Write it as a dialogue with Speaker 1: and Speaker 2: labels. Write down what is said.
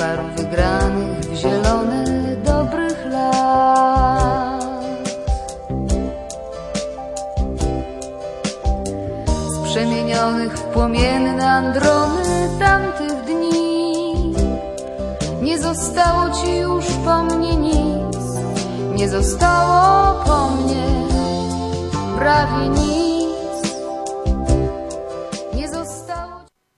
Speaker 1: barw wygranych w zielone dobrych lat. Z przemienionych w płomienne androny tamtych dni nie zostało ci już po mnie nic, nie zostało po mnie prawie nic.